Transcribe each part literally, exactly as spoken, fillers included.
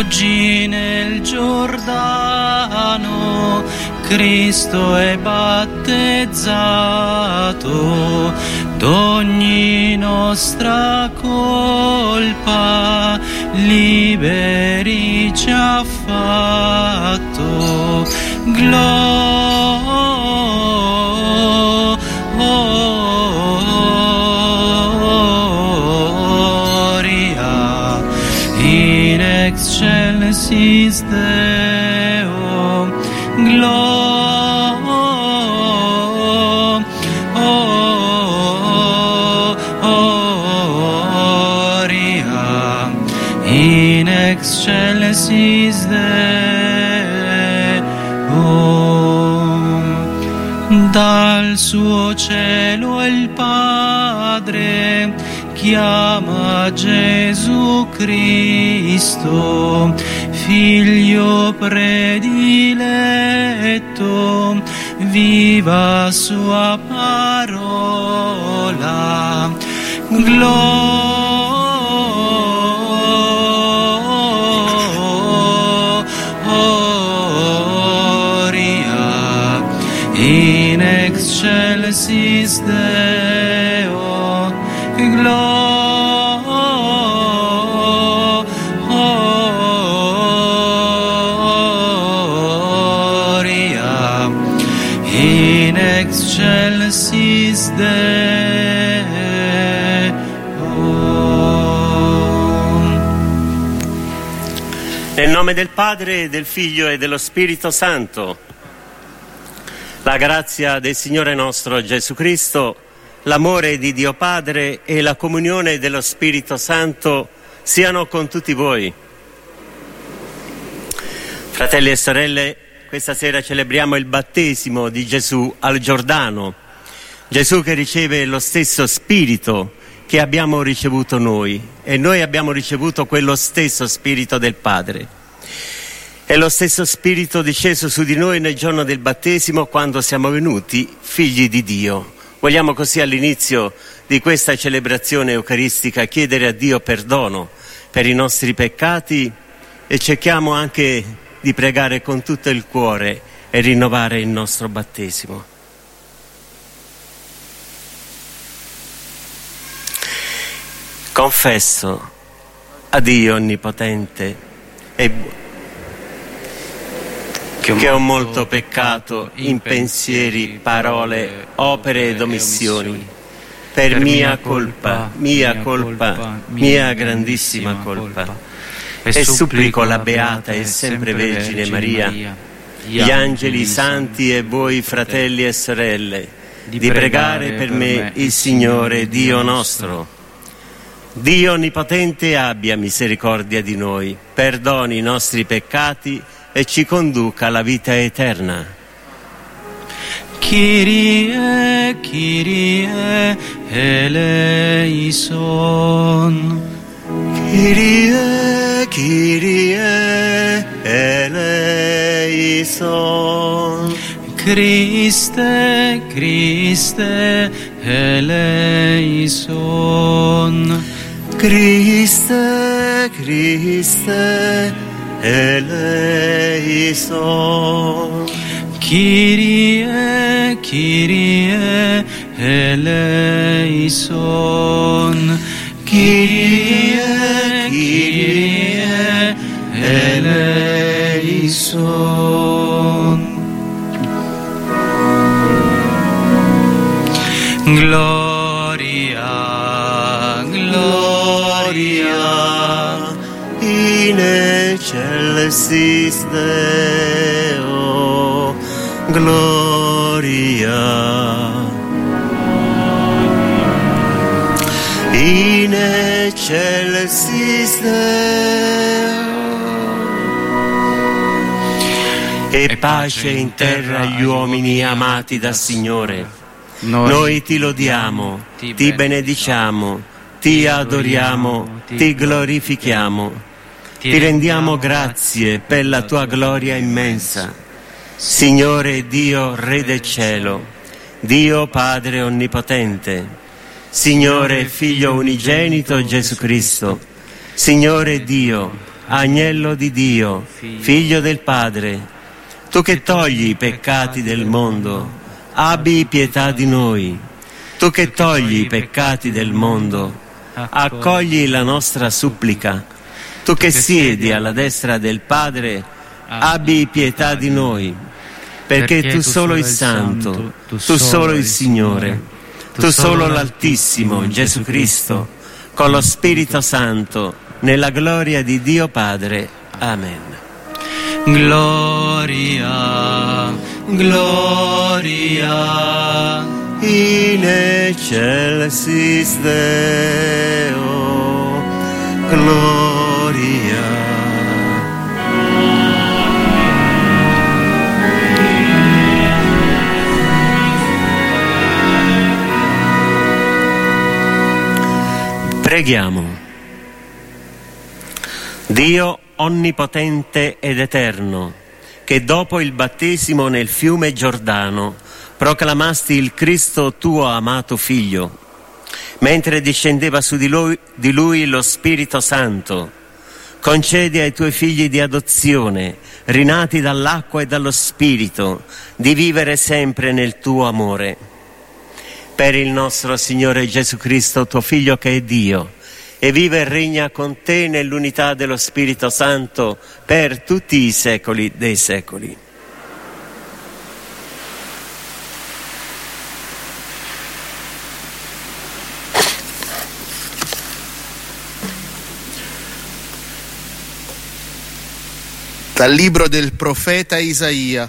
Oggi nel Giordano Cristo è battezzato, d'ogni nostra colpa liberi ci ha fatto. Gloria in excelsis Deo. Gloria in excelsis Deo. Dal suo cielo il Padre chiama Gesù Cristo, Figlio prediletto, viva sua parola. Gloria in excelsis Deo. Gloria in excelsis Deo. Nel nome del Padre, del Figlio e dello Spirito Santo. La grazia del Signore nostro Gesù Cristo, l'amore di Dio Padre e la comunione dello Spirito Santo siano con tutti voi. Fratelli e sorelle, questa sera celebriamo il battesimo di Gesù al Giordano. Gesù che riceve lo stesso Spirito che abbiamo ricevuto noi, e noi abbiamo ricevuto quello stesso Spirito del Padre. È lo stesso Spirito disceso su di noi nel giorno del battesimo, quando siamo venuti figli di Dio. Vogliamo così all'inizio di questa celebrazione eucaristica chiedere a Dio perdono per i nostri peccati e cerchiamo anche di pregare con tutto il cuore e rinnovare il nostro battesimo. Confesso a Dio Onnipotente e buono che ho molto peccato in pensieri, parole, opere ed omissioni, per mia colpa, mia colpa, mia grandissima colpa. E supplico la Beata e sempre Vergine Maria, gli angeli, i santi e voi fratelli e sorelle, di pregare per me il Signore Dio nostro. Dio Onnipotente abbia misericordia di noi, perdoni i nostri peccati e ci conduca alla vita eterna. Kyrie, Kyrie, eleison. Kyrie, Kyrie, eleison. Christe, Christe, eleison. Christe, Christe, eleison. Kyrie, Kyrie, eleison. Kyrie, Kyrie, eleison. Gloria, gloria in excelsis Deo. Gloria in excelsis Deo. E pace in terra agli uomini amati dal Signore. Noi, Noi ti lodiamo, ti, ti benediciamo, ti adoriamo, ti glorifichiamo, ti rendiamo grazie per la tua gloria immensa. Signore Dio, Re del cielo, Dio Padre Onnipotente, Signore Figlio unigenito Gesù Cristo, Signore Dio, Agnello di Dio, Figlio del Padre, tu che togli i peccati del mondo, abbi pietà di noi. Tu che togli i peccati del mondo, accogli la nostra supplica. Tu che siedi alla destra del Padre, abbi pietà di noi. Perché tu solo il Santo, tu solo il Signore, tu solo l'Altissimo, Gesù Cristo, con lo Spirito Santo, nella gloria di Dio Padre. Amen. Gloria, gloria, In excelsis Deo, gloria. Preghiamo. Dio onnipotente ed eterno, che dopo il battesimo nel fiume Giordano proclamasti il Cristo tuo amato Figlio, mentre discendeva su di lui, di lui lo Spirito Santo, concedi ai tuoi figli di adozione, rinati dall'acqua e dallo Spirito, di vivere sempre nel tuo amore. Per il nostro Signore Gesù Cristo, tuo Figlio che è Dio, e vive e regna con te nell'unità dello Spirito Santo per tutti i secoli dei secoli. Dal libro del profeta Isaia.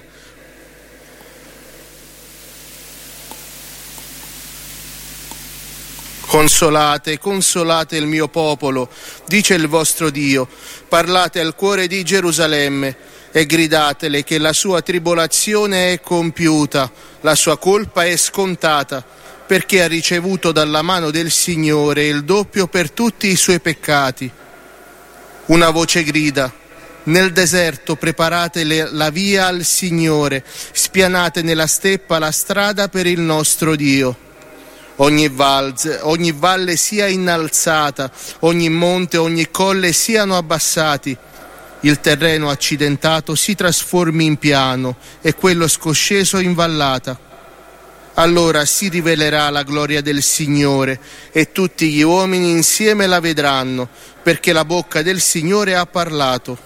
Consolate, consolate il mio popolo, dice il vostro Dio, parlate al cuore di Gerusalemme e gridatele che la sua tribolazione è compiuta, la sua colpa è scontata, perché ha ricevuto dalla mano del Signore il doppio per tutti i suoi peccati. Una voce grida: nel deserto preparate le, la via al Signore, spianate nella steppa la strada per il nostro Dio. Ogni, valze, ogni valle sia innalzata, ogni monte, ogni colle siano abbassati. Il terreno accidentato si trasformi in piano e quello scosceso in vallata. Allora si rivelerà la gloria del Signore e tutti gli uomini insieme la vedranno, perché la bocca del Signore ha parlato.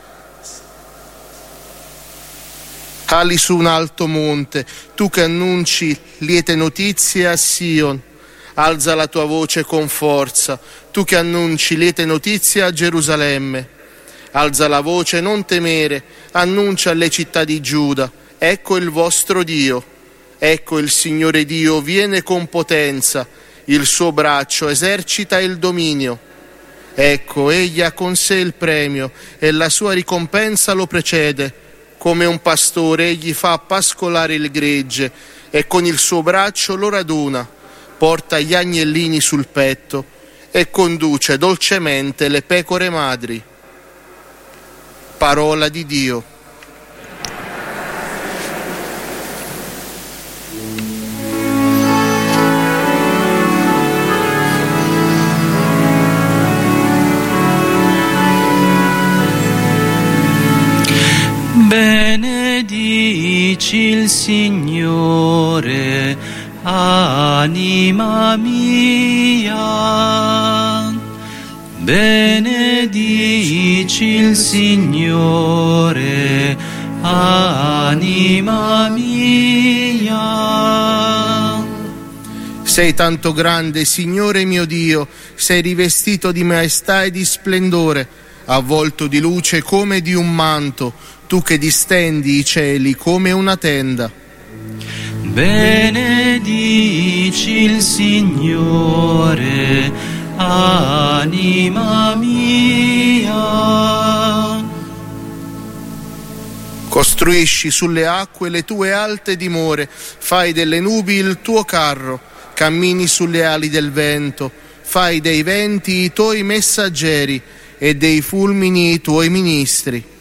Ali su un alto monte, tu che annunci liete notizie a Sion. Alza la tua voce con forza, tu che annunci liete notizie a Gerusalemme. Alza la voce, non temere, annuncia alle città di Giuda: ecco il vostro Dio. Ecco il Signore Dio viene con potenza, il suo braccio esercita il dominio. Ecco, egli ha con sé il premio e la sua ricompensa lo precede. Come un pastore egli fa pascolare il gregge e con il suo braccio lo raduna, porta gli agnellini sul petto e conduce dolcemente le pecore madri. Parola di Dio. Benedici il Signore, anima mia. Benedici il Signore, anima mia. Sei tanto grande, Signore mio Dio, sei rivestito di maestà e di splendore, avvolto di luce come di un manto, tu che distendi i cieli come una tenda. Benedici il Signore, anima mia. Costruisci sulle acque le tue alte dimore, fai delle nubi il tuo carro, cammini sulle ali del vento, fai dei venti i tuoi messaggeri e dei fulmini i tuoi ministri.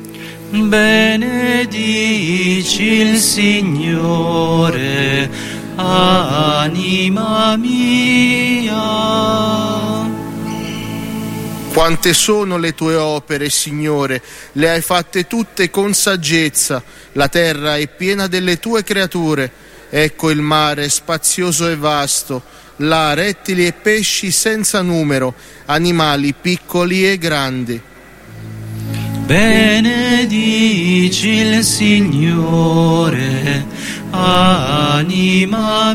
Benedici il Signore, anima mia. Quante sono le tue opere, Signore, le hai fatte tutte con saggezza, la terra è piena delle tue creature, ecco il mare spazioso e vasto, là rettili e pesci senza numero, animali piccoli e grandi. Benedici il Signore, anima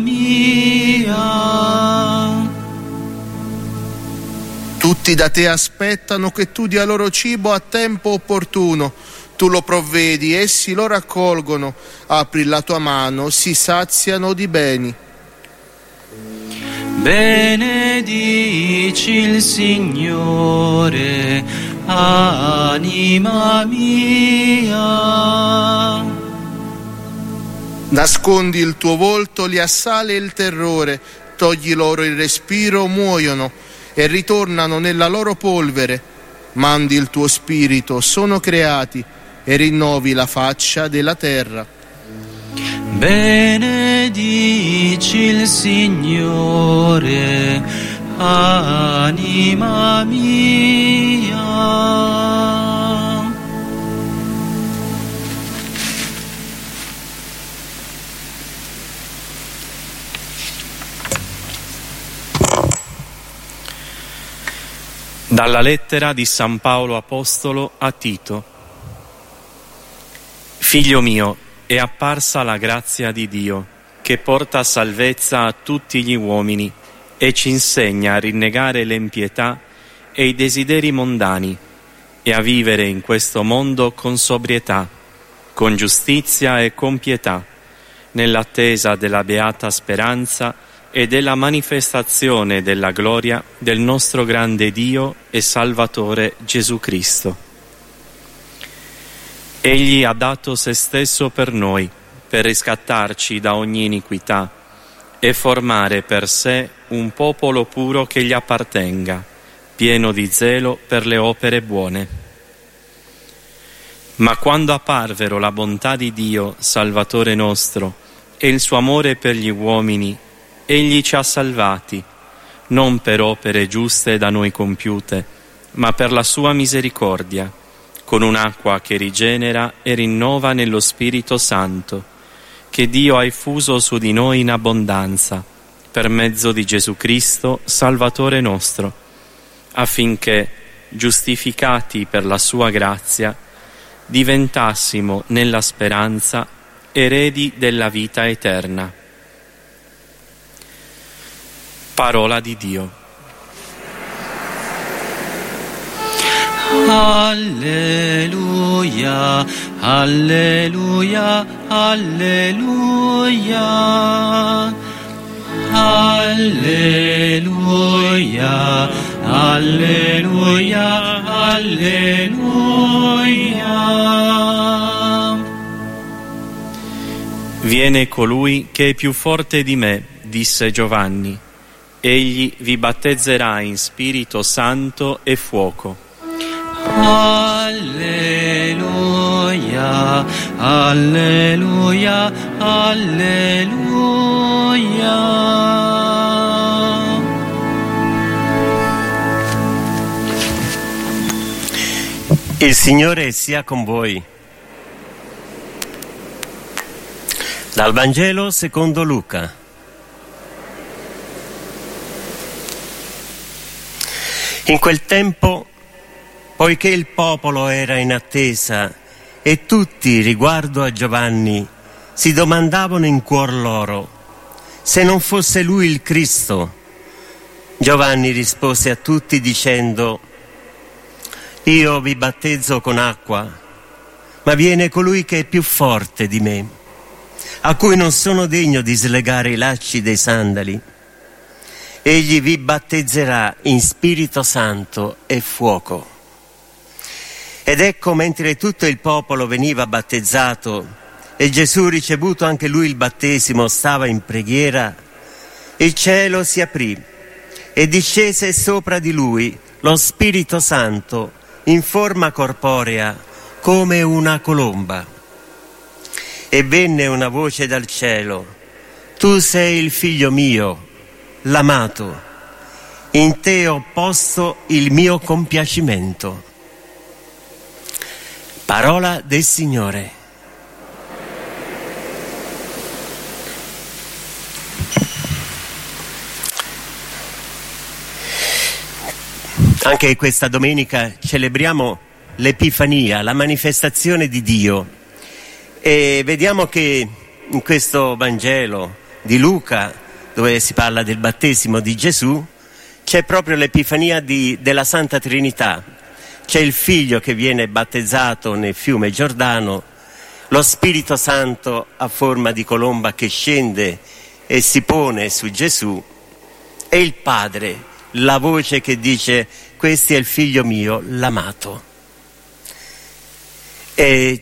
mia. Tutti da te aspettano che tu dia loro cibo a tempo opportuno. Tu lo provvedi, essi lo raccolgono. Apri la tua mano, si saziano di beni. Benedici il Signore, anima mia. Nascondi il tuo volto, li assale il terrore. Togli loro il respiro, muoiono e ritornano nella loro polvere. Mandi il tuo spirito, sono creati, e rinnovi la faccia della terra. Benedici il Signore, anima mia. Dalla lettera di San Paolo Apostolo a Tito. Figlio mio, è apparsa la grazia di Dio, che porta salvezza a tutti gli uomini e ci insegna a rinnegare l'empietà e i desideri mondani e a vivere in questo mondo con sobrietà, con giustizia e con pietà, nell'attesa della beata speranza e della manifestazione della gloria del nostro grande Dio e Salvatore Gesù Cristo. Egli ha dato se stesso per noi, per riscattarci da ogni iniquità e formare per sé un popolo puro che gli appartenga, pieno di zelo per le opere buone. Ma quando apparvero la bontà di Dio, Salvatore nostro, e il suo amore per gli uomini, Egli ci ha salvati, non per opere giuste da noi compiute, ma per la sua misericordia, con un'acqua che rigenera e rinnova nello Spirito Santo, che Dio ha effuso su di noi in abbondanza, per mezzo di Gesù Cristo, Salvatore nostro, affinché, giustificati per la sua grazia, diventassimo nella speranza eredi della vita eterna. Parola di Dio. Alleluia, alleluia, alleluia. Alleluia, alleluia, alleluia. Viene colui che è più forte di me, disse Giovanni. Egli vi battezzerà in Spirito Santo e fuoco. Alleluia, alleluia, alleluia. Il Signore sia con voi. Dal Vangelo secondo Luca. In quel tempo, poiché il popolo era in attesa e tutti, riguardo a Giovanni, si domandavano in cuor loro se non fosse lui il Cristo, Giovanni rispose a tutti dicendo: io vi battezzo con acqua, ma viene colui che è più forte di me, a cui non sono degno di slegare i lacci dei sandali. Egli vi battezzerà in Spirito Santo e fuoco. Ed ecco, mentre tutto il popolo veniva battezzato e Gesù, ricevuto anche lui il battesimo, stava in preghiera, il cielo si aprì e discese sopra di lui lo Spirito Santo in forma corporea come una colomba. E venne una voce dal cielo: tu sei il figlio mio, l'amato, in te ho posto il mio compiacimento. Parola del Signore. Anche questa domenica celebriamo l'Epifania, la manifestazione di Dio, e vediamo che in questo Vangelo di Luca, dove si parla del battesimo di Gesù, c'è proprio l'Epifania di, della Santa Trinità. C'è il Figlio che viene battezzato nel fiume Giordano, lo Spirito Santo a forma di colomba che scende e si pone su Gesù, e il Padre, la voce che dice: questo è il Figlio mio, l'amato. E,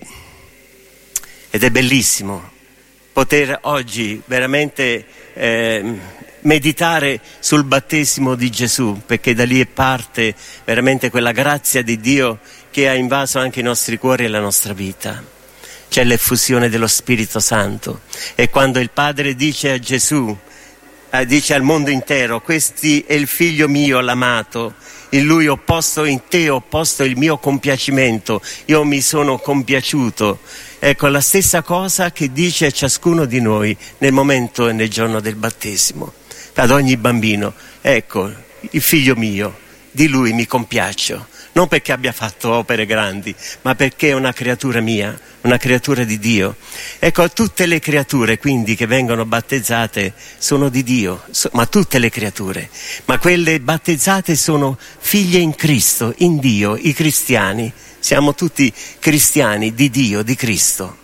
ed è bellissimo poter oggi veramente eh, meditare sul battesimo di Gesù, perché da lì parte veramente quella grazia di Dio che ha invaso anche i nostri cuori e la nostra vita. C'è l'effusione dello Spirito Santo, e quando il Padre dice a Gesù, eh, dice al mondo intero: questo è il Figlio mio, l'amato, in lui ho posto, in te ho posto il mio compiacimento, io mi sono compiaciuto. Ecco, la stessa cosa che dice a ciascuno di noi nel momento e nel giorno del battesimo, ad ogni bambino: ecco, il Figlio mio, di lui mi compiaccio, non perché abbia fatto opere grandi, ma perché è una creatura mia, una creatura di Dio. Ecco, tutte le creature quindi che vengono battezzate sono di Dio, ma tutte le creature, ma quelle battezzate sono figlie in Cristo, in Dio, i cristiani. Siamo tutti cristiani di Dio, di Cristo.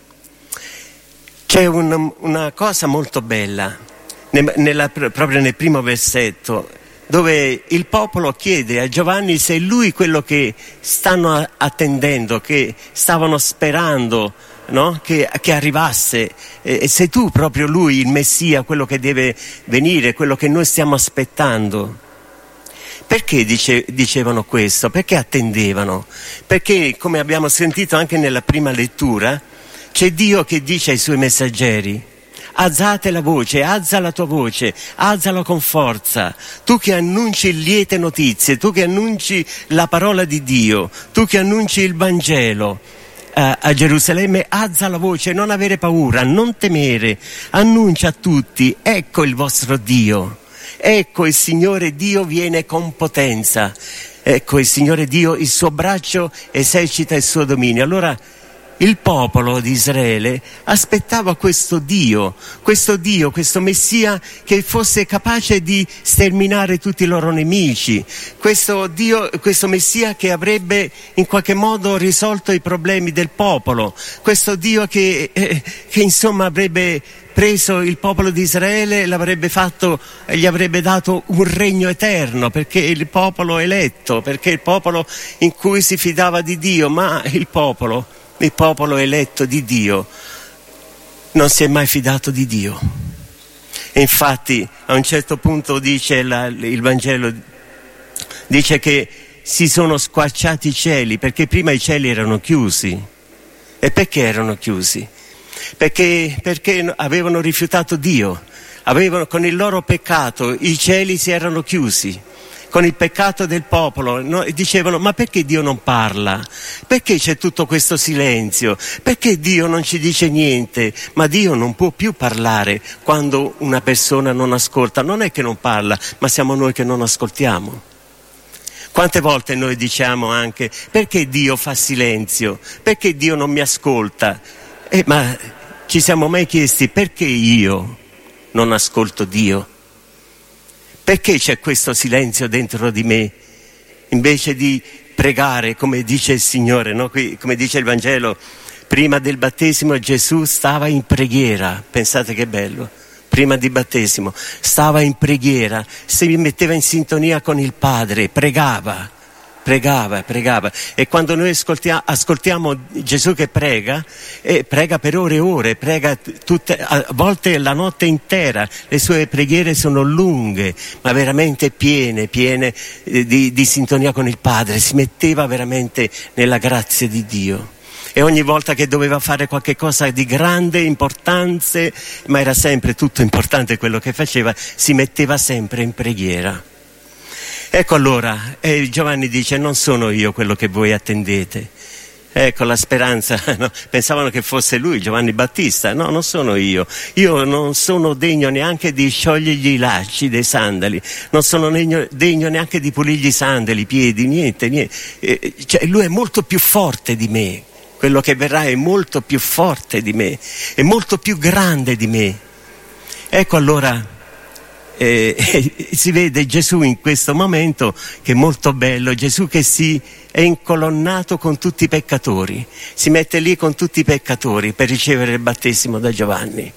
C'è un, una cosa molto bella, nella, proprio nel primo versetto, dove il popolo chiede a Giovanni se è lui quello che stanno attendendo, che stavano sperando, no? che, che arrivasse, e sei tu proprio lui, il Messia, quello che deve venire, quello che noi stiamo aspettando. Perché dice, dicevano questo? Perché attendevano? Perché, come abbiamo sentito anche nella prima lettura, c'è Dio che dice ai suoi messaggeri: alzate la voce, alza la tua voce, alzala con forza, tu che annunci liete notizie, tu che annunci la parola di Dio, tu che annunci il Vangelo eh, a Gerusalemme, alza la voce, non avere paura, non temere, annuncia a tutti: ecco il vostro Dio. Ecco il Signore Dio viene con potenza, ecco il Signore Dio, il suo braccio esercita il suo dominio. Allora il popolo di Israele aspettava questo Dio, questo Dio, questo Messia che fosse capace di sterminare tutti i loro nemici, questo Dio, questo Messia che avrebbe in qualche modo risolto i problemi del popolo, questo Dio che, eh, che insomma avrebbe preso il popolo di Israele e l'avrebbe fatto, gli avrebbe dato un regno eterno, perché il popolo eletto, perché il popolo in cui si fidava di Dio, ma il popolo, il popolo eletto di Dio non si è mai fidato di Dio. E infatti a un certo punto dice la, il Vangelo, dice che si sono squarciati i cieli, perché prima i cieli erano chiusi. E perché erano chiusi? Perché, perché avevano rifiutato Dio, avevano, con il loro peccato i cieli si erano chiusi, con il peccato del popolo, no? Dicevano: ma perché Dio non parla? Perché c'è tutto questo silenzio? Perché Dio non ci dice niente? Ma Dio non può più parlare quando una persona non ascolta. Non è che non parla, ma siamo noi che non ascoltiamo. Quante volte noi diciamo anche: perché Dio fa silenzio? Perché Dio non mi ascolta? Eh, ma ci siamo mai chiesti perché io non ascolto Dio? Perché c'è questo silenzio dentro di me? Invece di pregare, come dice il Signore, no? Qui, come dice il Vangelo, prima del battesimo Gesù stava in preghiera. Pensate che bello! Prima di battesimo stava in preghiera, si metteva in sintonia con il Padre, pregava, pregava, pregava. E quando noi ascoltiamo, ascoltiamo Gesù che prega, eh, prega per ore e ore, prega tutte, a volte la notte intera. Le sue preghiere sono lunghe, ma veramente piene, piene eh, di, di sintonia con il Padre. Si metteva veramente nella grazia di Dio. E ogni volta che doveva fare qualche cosa di grande importanza, ma era sempre tutto importante quello che faceva, si metteva sempre in preghiera. Ecco allora, eh, Giovanni dice: non sono io quello che voi attendete. Ecco la speranza, no? Pensavano che fosse lui, Giovanni Battista. No, non sono io. Io non sono degno neanche di sciogliergli i lacci dei sandali, non sono degno, degno neanche di pulirgli i sandali, i piedi, niente, niente. Eh, cioè, lui è molto più forte di me. Quello che verrà è molto più forte di me, è molto più grande di me. Ecco allora, eh, eh, si vede Gesù in questo momento che è molto bello, Gesù che si è incolonnato con tutti i peccatori, si mette lì con tutti i peccatori per ricevere il battesimo da Giovanni.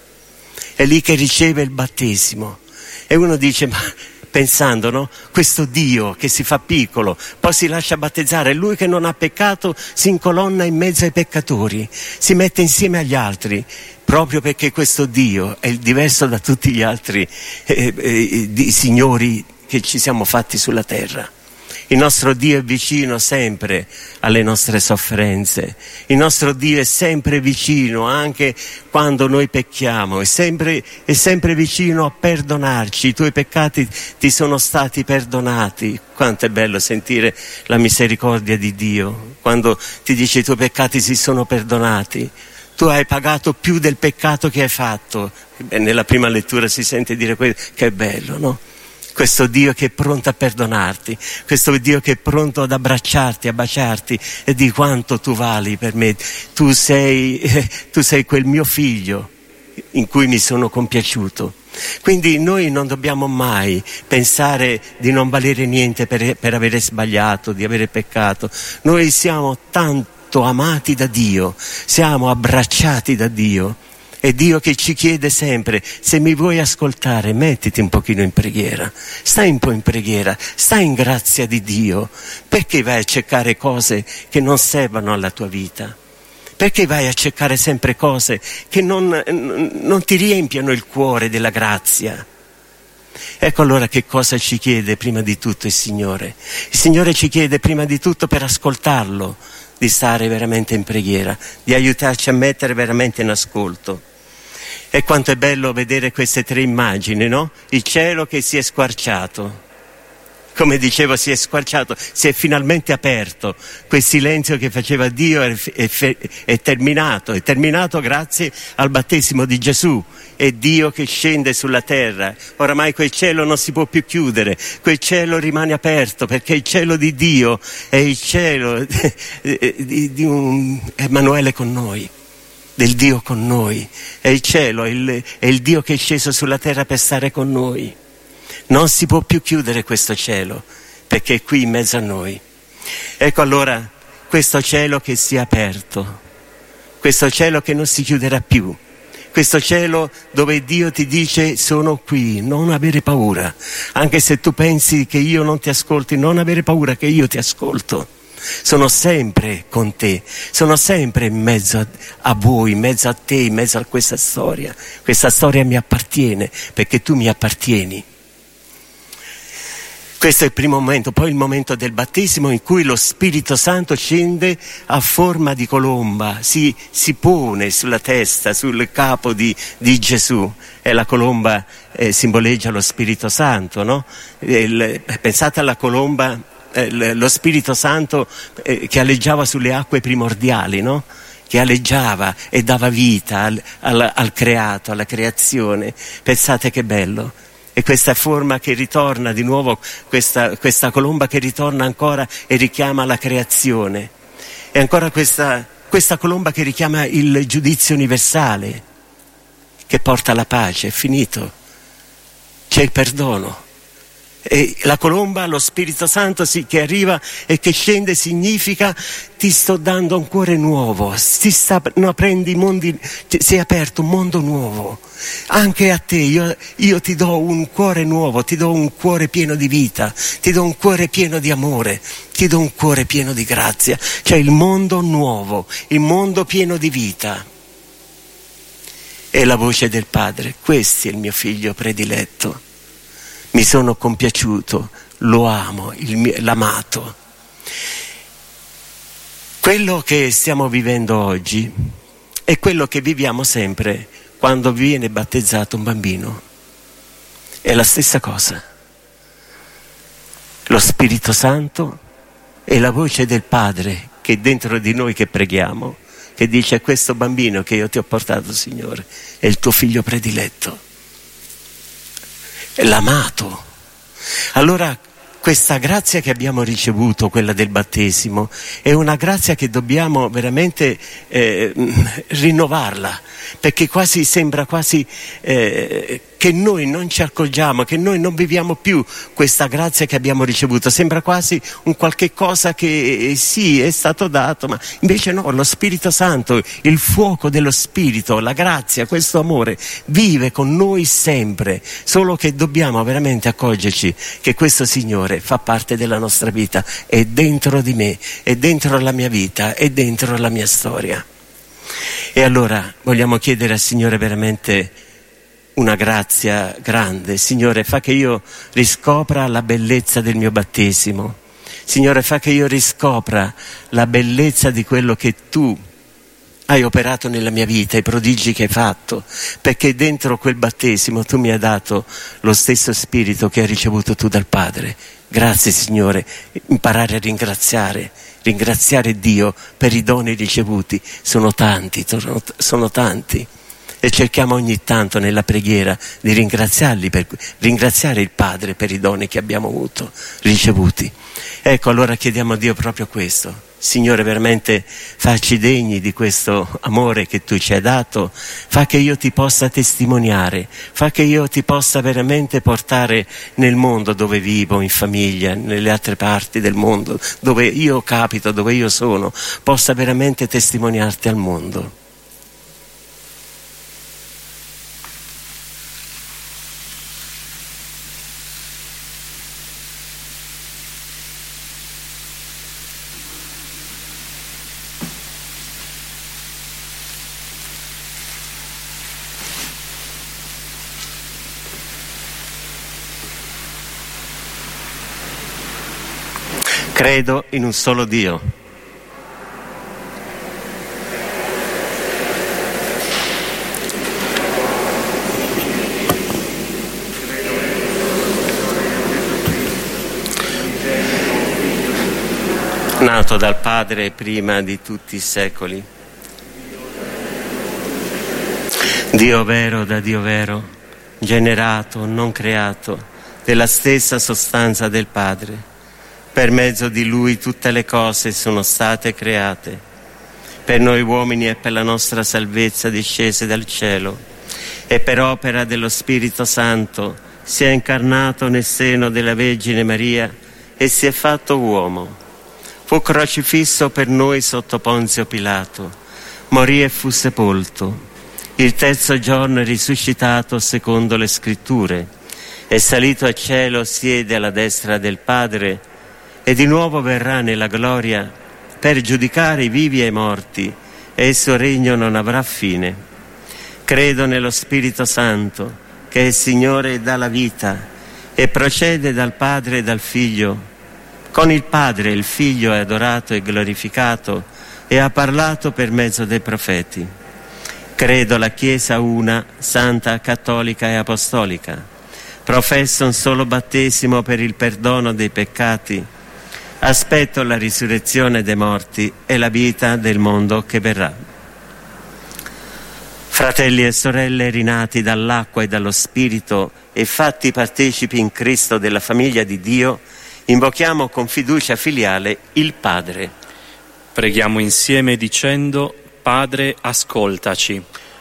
È lì che riceve il battesimo. E uno dice: ma pensando, no? Questo Dio che si fa piccolo, poi si lascia battezzare, lui che non ha peccato si incolonna in mezzo ai peccatori, si mette insieme agli altri, proprio perché questo Dio è diverso da tutti gli altri eh, eh, di, signori che ci siamo fatti sulla terra. Il nostro Dio è vicino sempre alle nostre sofferenze, il nostro Dio è sempre vicino anche quando noi pecchiamo, è sempre, è sempre vicino a perdonarci. I tuoi peccati ti sono stati perdonati. Quanto è bello sentire la misericordia di Dio quando ti dice: i tuoi peccati si sono perdonati. Tu hai pagato più del peccato che hai fatto. Beh, nella prima lettura si sente dire questo, che è bello, no? Questo Dio che è pronto a perdonarti, questo Dio che è pronto ad abbracciarti, a baciarti e di quanto tu vali per me. Tu sei, eh, tu sei quel mio figlio in cui mi sono compiaciuto. Quindi noi non dobbiamo mai pensare di non valere niente per, per avere sbagliato, di avere peccato. Noi siamo tanto amati da Dio, siamo abbracciati da Dio. È Dio che ci chiede sempre: se mi vuoi ascoltare, mettiti un pochino in preghiera, stai un po' in preghiera, stai in grazia di Dio. Perché vai a cercare cose che non servono alla tua vita? Perché vai a cercare sempre cose che non, non ti riempiono il cuore della grazia? Ecco allora che cosa ci chiede prima di tutto il Signore. Il Signore ci chiede prima di tutto, per ascoltarlo, di stare veramente in preghiera, di aiutarci a mettere veramente in ascolto. E quanto è bello vedere queste tre immagini, no? Il cielo che si è squarciato, come dicevo, si è squarciato, si è finalmente aperto. Quel silenzio che faceva Dio è, è, è terminato, è terminato grazie al battesimo di Gesù. È Dio che scende sulla terra. Oramai quel cielo non si può più chiudere, quel cielo rimane aperto, perché il cielo di Dio è il cielo di, di un Emanuele con noi, del Dio con noi. È il cielo, è il, è il Dio che è sceso sulla terra per stare con noi. Non si può più chiudere questo cielo, perché è qui in mezzo a noi. Ecco allora questo cielo che si è aperto, questo cielo che non si chiuderà più, questo cielo dove Dio ti dice: sono qui, non avere paura, anche se tu pensi che io non ti ascolti, non avere paura che io ti ascolto. Sono sempre con te, sono sempre in mezzo a, a voi, in mezzo a te, in mezzo a questa storia. Questa storia mi appartiene perché tu mi appartieni. Questo è il primo momento. Poi il momento del battesimo, in cui lo Spirito Santo scende a forma di colomba, si, si pone sulla testa, sul capo di, di Gesù. E la colomba eh, simboleggia lo Spirito Santo, no? Il, pensate alla colomba, eh, lo Spirito Santo eh, che aleggiava sulle acque primordiali, no? Che aleggiava e dava vita al, al, al creato, alla creazione. Pensate che bello. E questa forma che ritorna di nuovo, questa, questa colomba che ritorna ancora e richiama la creazione. E ancora questa, questa colomba che richiama il giudizio universale, che porta alla pace. È finito. C'è il perdono. E la colomba, lo Spirito Santo sì, che arriva e che scende, significa: ti sto dando un cuore nuovo, si sta aprendo i mondi, si è aperto un mondo nuovo. Anche a te io, io ti do un cuore nuovo, ti do un cuore pieno di vita, ti do un cuore pieno di amore, ti do un cuore pieno di grazia. Cioè il mondo nuovo, il mondo pieno di vita. E la voce del Padre: questo è il mio figlio prediletto. Mi sono compiaciuto, lo amo, il mio, l'amato. Quello che stiamo vivendo oggi è quello che viviamo sempre quando viene battezzato un bambino. È la stessa cosa. lo Spirito Santo e la voce del Padre che è dentro di noi che preghiamo, che dice: questo bambino che io ti ho portato, Signore, è il tuo figlio prediletto, è l'amato. Allora questa grazia che abbiamo ricevuto, quella del battesimo, è una grazia che dobbiamo veramente eh, rinnovarla, perché quasi sembra quasi eh, che noi non ci accorgiamo, che noi non viviamo più questa grazia che abbiamo ricevuto. Sembra quasi un qualche cosa che eh, sì, è stato dato, ma invece no, lo Spirito Santo, il fuoco dello Spirito, la grazia, questo amore vive con noi sempre, solo che dobbiamo veramente accorgerci che questo Signore fa parte della nostra vita, è dentro di me, è dentro la mia vita, è dentro la mia storia. E allora vogliamo chiedere al Signore veramente una grazia grande. Signore, fa che io riscopra la bellezza del mio battesimo. Signore, fa che io riscopra la bellezza di quello che Tu hai operato nella mia vita, i prodigi che hai fatto, perché dentro quel battesimo Tu mi hai dato lo stesso Spirito che hai ricevuto Tu dal Padre. Grazie, Signore, imparare a ringraziare, ringraziare Dio per i doni ricevuti. Sono tanti, sono, sono tanti. E cerchiamo ogni tanto nella preghiera di ringraziarli, per, ringraziare il Padre per i doni che abbiamo avuto, ricevuti. Ecco, allora chiediamo a Dio proprio questo. Signore, veramente facci degni di questo amore che Tu ci hai dato, fa che io Ti possa testimoniare, fa che io Ti possa veramente portare nel mondo dove vivo, in famiglia, nelle altre parti del mondo, dove io capito, dove io sono, possa veramente testimoniarti al mondo. Credo in un solo Dio. Nato dal Padre prima di tutti i secoli. Dio vero da Dio vero, generato, non creato, della stessa sostanza del Padre. Per mezzo di Lui tutte le cose sono state create, per noi uomini e per la nostra salvezza discese dal cielo, e per opera dello Spirito Santo si è incarnato nel seno della Vergine Maria e si è fatto uomo. Fu crocifisso per noi sotto Ponzio Pilato, morì e fu sepolto. Il terzo giorno è risuscitato secondo le Scritture, è salito a cielo, siede alla destra del Padre, e di nuovo verrà nella gloria per giudicare i vivi e i morti, e il suo regno non avrà fine. Credo nello Spirito Santo, che è il Signore e dà la vita, e procede dal Padre e dal Figlio. Con il Padre il Figlio è adorato e glorificato, e ha parlato per mezzo dei profeti. Credo la Chiesa una, santa, cattolica e apostolica. Professo un solo battesimo per il perdono dei peccati. Aspetto la risurrezione dei morti e la vita del mondo che verrà. Fratelli e sorelle rinati dall'acqua e dallo Spirito e fatti partecipi in Cristo della famiglia di Dio, invochiamo con fiducia filiale il Padre. Preghiamo insieme dicendo: Padre, ascoltaci.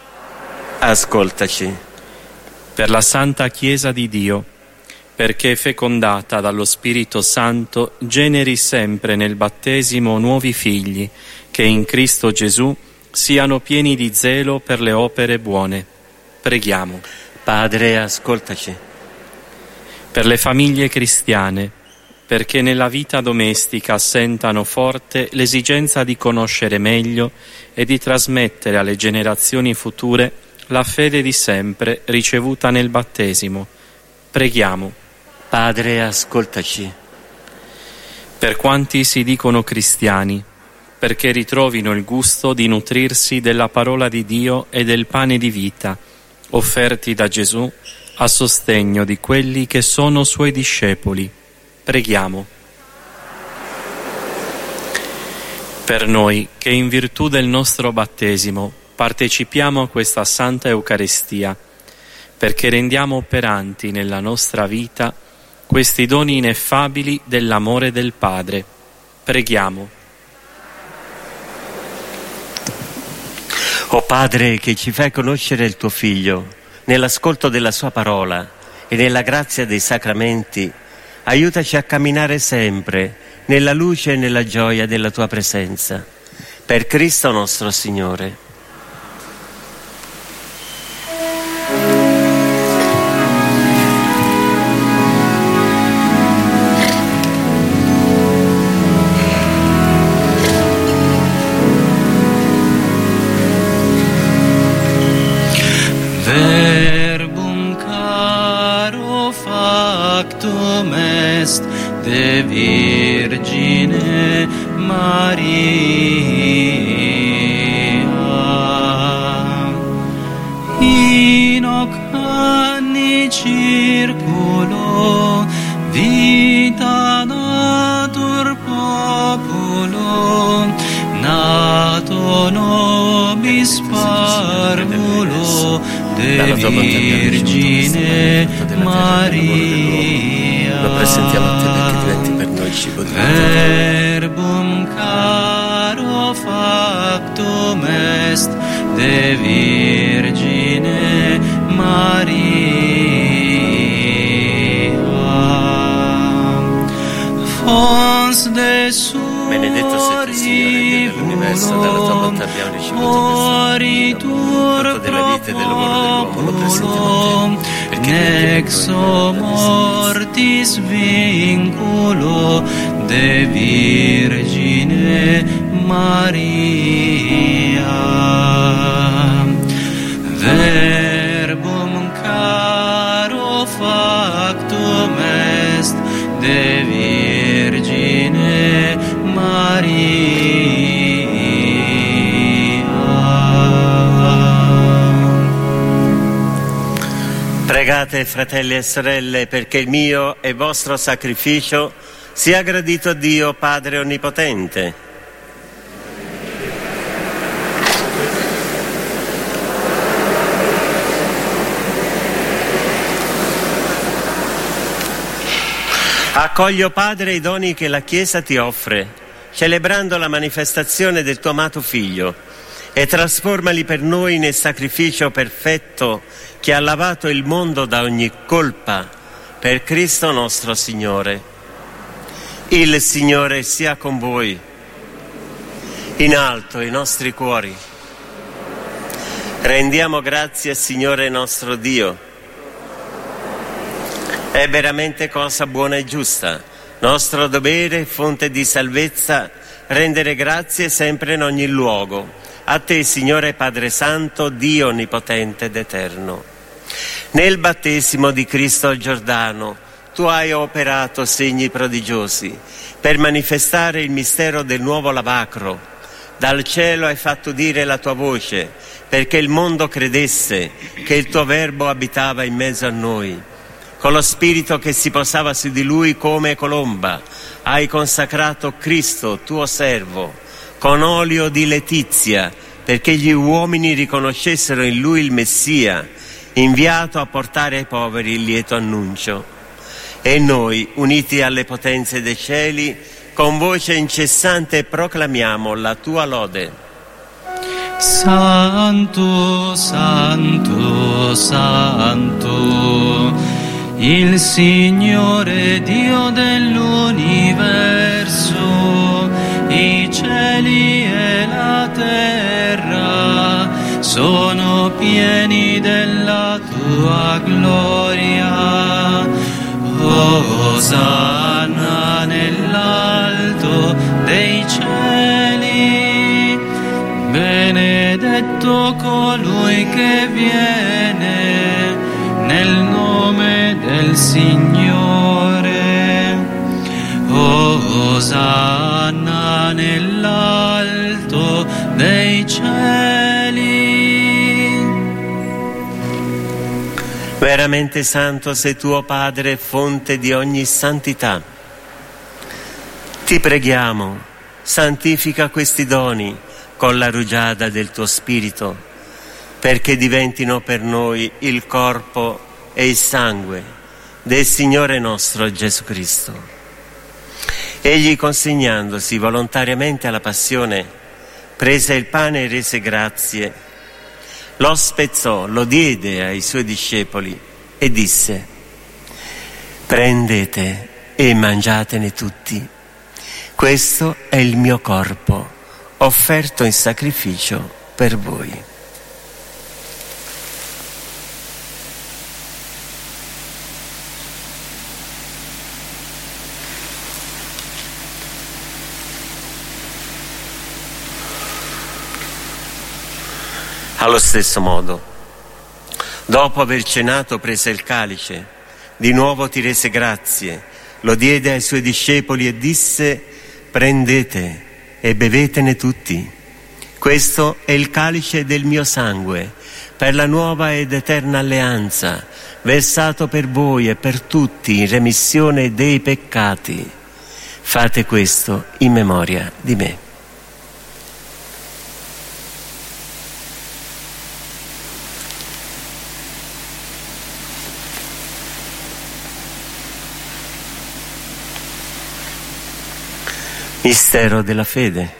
Ascoltaci. Per la Santa Chiesa di Dio, perché fecondata dallo Spirito Santo generi sempre nel battesimo nuovi figli, che in Cristo Gesù siano pieni di zelo per le opere buone. Preghiamo. Padre, ascoltaci. Per le famiglie cristiane, perché nella vita domestica sentano forte l'esigenza di conoscere meglio e di trasmettere alle generazioni future la fede di sempre ricevuta nel battesimo. Preghiamo. Padre, ascoltaci. Per quanti si dicono cristiani, perché ritrovino il gusto di nutrirsi della parola di Dio e del pane di vita, offerti da Gesù a sostegno di quelli che sono Suoi discepoli. Preghiamo. Per noi che in virtù del nostro battesimo partecipiamo a questa Santa Eucaristia, perché rendiamo operanti nella nostra vita questi doni ineffabili dell'amore del Padre. Preghiamo. O Padre, che ci fai conoscere il tuo Figlio nell'ascolto della sua parola e nella grazia dei sacramenti, aiutaci a camminare sempre nella luce e nella gioia della tua presenza. Per Cristo nostro Signore. Verbum caro factum est de Virgine Maria. In hoc anni circulo vita natur populo nato nobis parvulo de Virgine Maria. Lo presentiamo a te perché diventi per noi cibo di vita. Verbum caro factum est de Virgine Maria. Fons de su Benedetto sei tu, Signore, Dio dell'universo, dalla tua bontà abbiamo ricevuto questo frutto della vita e del lavoro dell'uomo, lo presentiamo a te, perché nexo mortis vinculo de Virgine Maria. Verbum caro factum est de Virgine Maria. Pregate, fratelli e sorelle, perché il mio e vostro sacrificio sia gradito a Dio Padre Onnipotente. Accogli, o Padre, i doni che la Chiesa ti offre, celebrando la manifestazione del tuo amato Figlio, e trasformali per noi nel sacrificio perfetto che ha lavato il mondo da ogni colpa, per Cristo nostro Signore. Il Signore sia con voi. In alto i nostri cuori. Rendiamo grazie, Signore nostro Dio. È veramente cosa buona e giusta, nostro dovere, fonte di salvezza, rendere grazie sempre in ogni luogo. A te, Signore Padre Santo, Dio Onnipotente ed Eterno. Nel battesimo di Cristo al Giordano, tu hai operato segni prodigiosi per manifestare il mistero del nuovo lavacro. Dal cielo hai fatto udire la tua voce, perché il mondo credesse che il tuo Verbo abitava in mezzo a noi. Con lo Spirito che si posava su di lui come colomba, hai consacrato Cristo, tuo servo, con olio di letizia, perché gli uomini riconoscessero in lui il Messia, inviato a portare ai poveri il lieto annuncio. E noi, uniti alle potenze dei cieli, con voce incessante proclamiamo la tua lode. Santo, Santo, Santo, il Signore Dio dell'universo, i cieli e la terra sono pieni della tua gloria. Osanna nell'alto dei cieli, benedetto colui che viene nel nome del Signore. Osanna nell'alto dei cieli. Veramente santo sei tu, o Padre, fonte di ogni santità. Ti preghiamo, santifica questi doni con la rugiada del tuo Spirito, perché diventino per noi il corpo e il sangue del Signore nostro Gesù Cristo. Egli, consegnandosi volontariamente alla passione, prese il pane e rese grazie, lo spezzò, lo diede ai suoi discepoli e disse: prendete e mangiatene tutti. Questo è il mio corpo, offerto in sacrificio per voi. Allo stesso modo, dopo aver cenato, prese il calice, di nuovo ti rese grazie, lo diede ai suoi discepoli e disse: prendete e bevetene tutti. Questo è il calice del mio sangue, per la nuova ed eterna alleanza, versato per voi e per tutti in remissione dei peccati. Fate questo in memoria di me. Mistero della fede.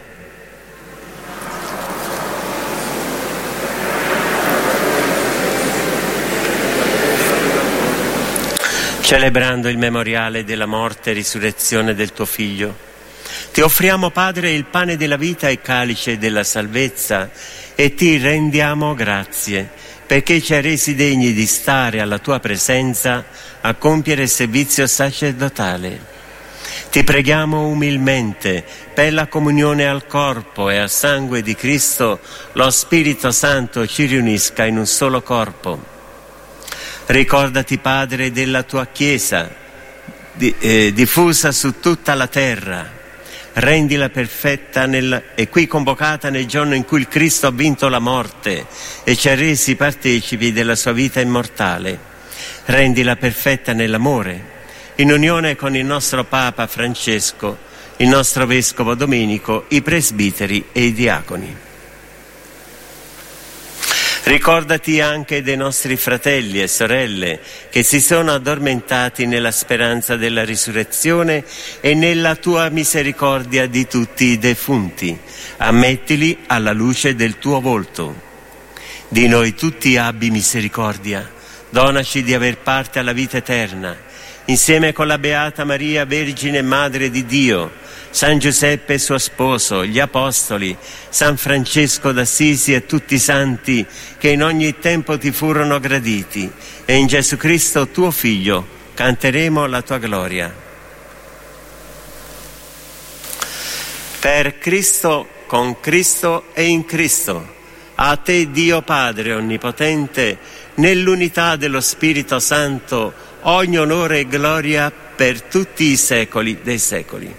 Celebrando il memoriale della morte e risurrezione del tuo Figlio, ti offriamo, Padre, il pane della vita e il calice della salvezza e ti rendiamo grazie perché ci hai resi degni di stare alla tua presenza a compiere il servizio sacerdotale. Ti preghiamo umilmente per la comunione al corpo e al sangue di Cristo, lo Spirito Santo ci riunisca in un solo corpo. Ricordati, Padre, della tua Chiesa di, eh, diffusa su tutta la terra. Rendila perfetta nel, e qui convocata nel giorno in cui il Cristo ha vinto la morte e ci ha resi partecipi della sua vita immortale. Rendila perfetta nell'amore, in unione con il nostro Papa Francesco, il nostro Vescovo Domenico, i presbiteri e i diaconi. Ricordati anche dei nostri fratelli e sorelle che si sono addormentati nella speranza della risurrezione e nella tua misericordia di tutti i defunti. Ammettili alla luce del tuo volto. Di noi tutti abbi misericordia. Donaci di aver parte alla vita eterna, insieme con la Beata Maria, Vergine Madre di Dio, San Giuseppe suo sposo, gli Apostoli, San Francesco d'Assisi e tutti i santi che in ogni tempo ti furono graditi, e in Gesù Cristo tuo Figlio canteremo la tua gloria. Per Cristo, con Cristo e in Cristo, a te Dio Padre Onnipotente, nell'unità dello Spirito Santo, ogni onore e gloria per tutti i secoli dei secoli.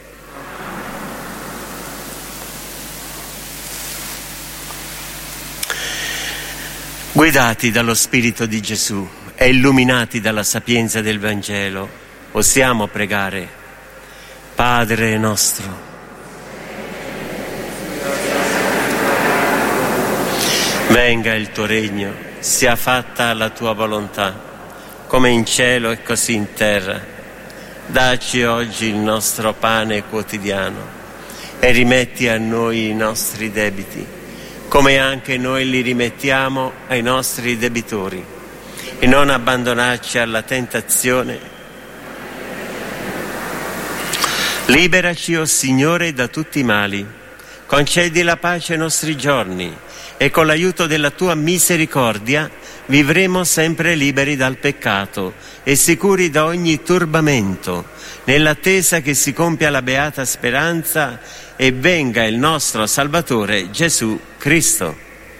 Guidati dallo Spirito di Gesù e illuminati dalla sapienza del Vangelo, possiamo pregare: Padre nostro, venga il tuo regno, sia fatta la tua volontà, come in cielo e così in terra. Dacci oggi il nostro pane quotidiano e rimetti a noi i nostri debiti, come anche noi li rimettiamo ai nostri debitori, e non abbandonarci alla tentazione. Liberaci, o Signore, da tutti i mali, concedi la pace ai nostri giorni, e con l'aiuto della tua misericordia vivremo sempre liberi dal peccato e sicuri da ogni turbamento, nell'attesa che si compia la beata speranza e venga il nostro Salvatore Gesù Cristo.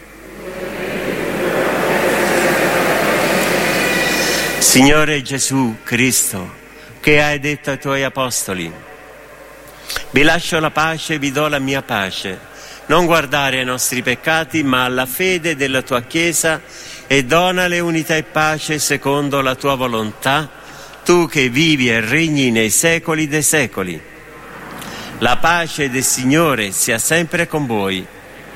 Signore Gesù Cristo, che hai detto ai tuoi apostoli: vi lascio la pace, vi do la mia pace. Non guardare ai nostri peccati, ma alla fede della tua Chiesa, e donale unità e pace secondo la tua volontà, tu che vivi e regni nei secoli dei secoli. La pace del Signore sia sempre con voi.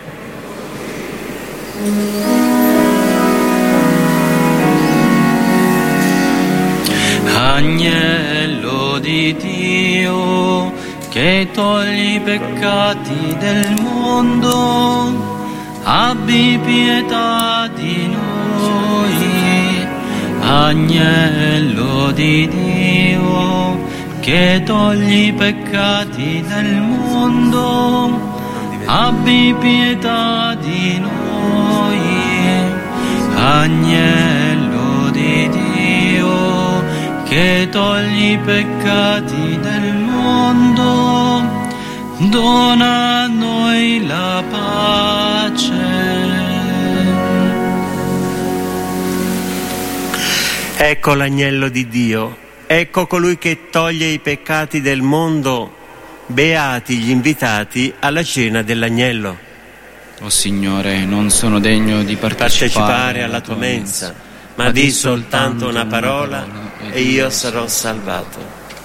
Agnello di Dio, che togli i peccati del mondo, abbi pietà di noi. Agnello di Dio, che togli i peccati del mondo, abbi pietà di noi. Agnello di Dio, che togli i peccati del mondo, dona a noi la pace. Ecco l'agnello di Dio, ecco colui che toglie i peccati del mondo. Beati gli invitati alla cena dell'agnello. O Signore, non sono degno di partecipare, partecipare alla tua mensa, ma di soltanto una parola e io sarò salvato.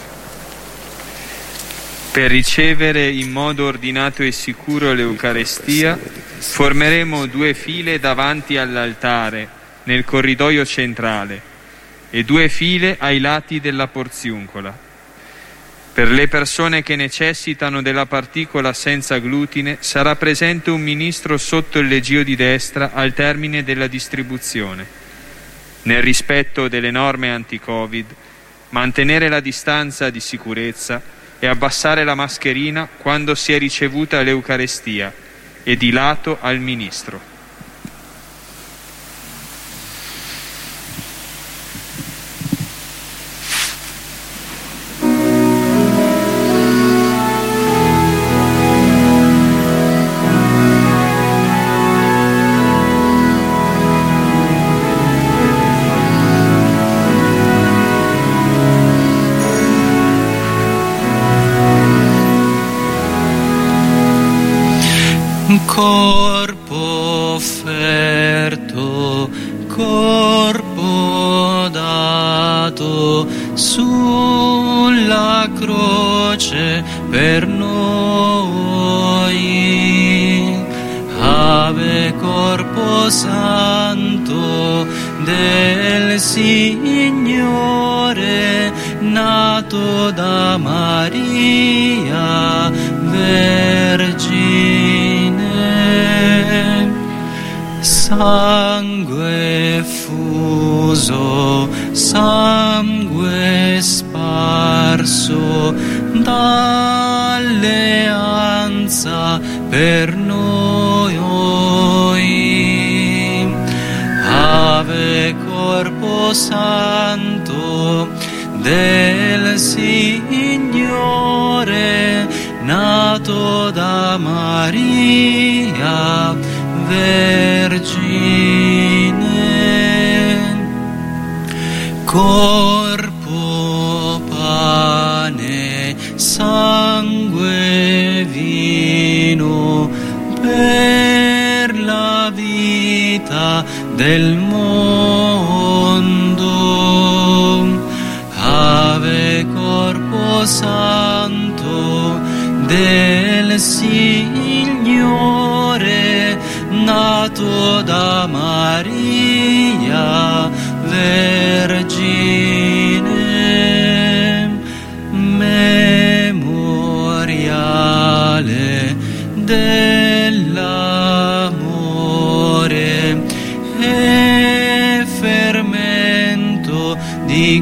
Per ricevere in modo ordinato e sicuro l'Eucarestia, formeremo due file davanti all'altare, nel corridoio centrale, e due file ai lati della porziuncola. Per le persone che necessitano della particola senza glutine sarà presente un ministro sotto il leggio di destra al termine della distribuzione. Nel rispetto delle norme anti-Covid, mantenere la distanza di sicurezza e abbassare la mascherina quando si è ricevuta l'Eucarestia e di lato al ministro. Corpo offerto, corpo dato sulla croce per noi. Ave corpo santo del Signore, nato da Maria Vergine. Sangue fuso, sangue sparso d'alleanza per noi. Ave corpo santo del Signore, nato da Maria Vergine. Corpo, pane, sangue, vino per la vita del mondo. Ave corpo santo del Signore, nato da Maria Vergine. Memoriale dell'amore e fermento di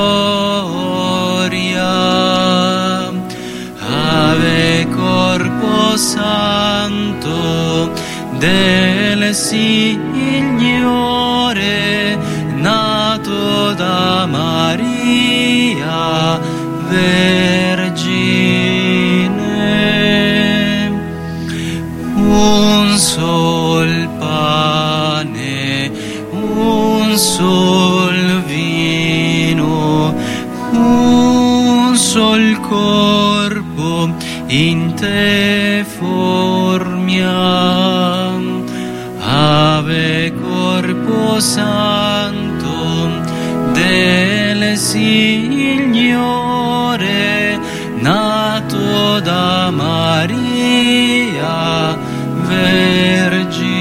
gloria. Ave corpo santo del Signore, nato da Maria Vergine. Un sol pane, un sol vino, un sol corpo in te formiam. Ave corpo santo del Signore, nato da Maria Vergine.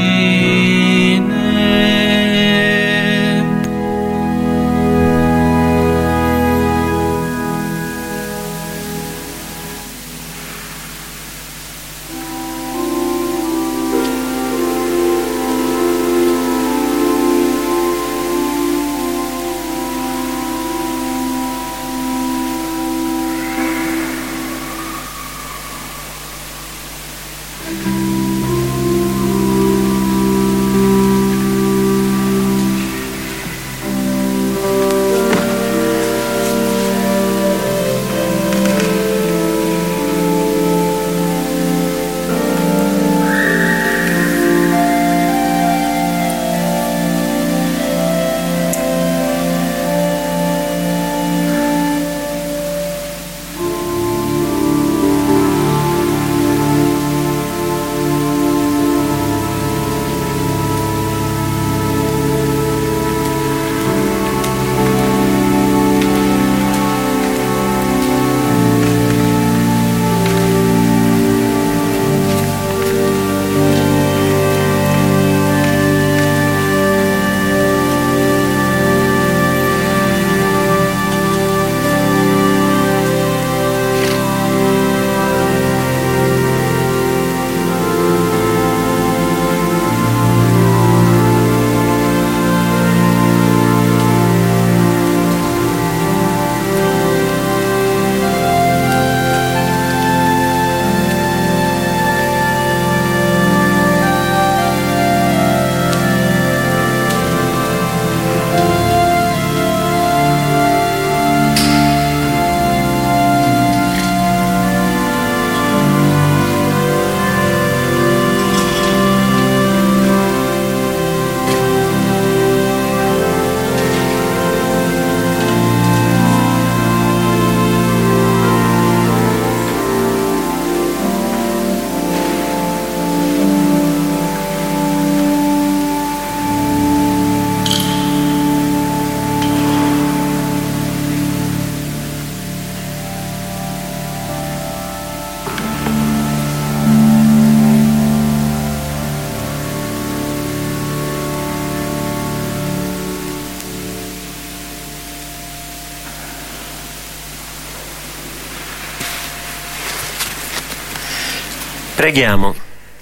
Preghiamo.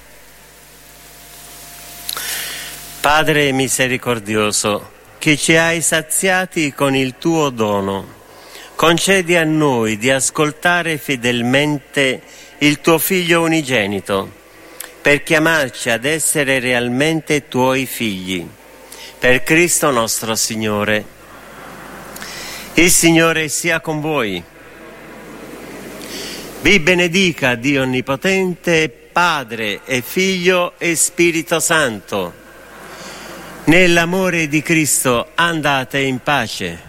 Padre misericordioso, che ci hai saziati con il tuo dono, concedi a noi di ascoltare fedelmente il tuo Figlio unigenito, per chiamarci ad essere realmente tuoi figli. Per Cristo nostro Signore. Il Signore sia con voi. Vi benedica Dio Onnipotente, Padre e Figlio e Spirito Santo. Nell'amore di Cristo andate in pace.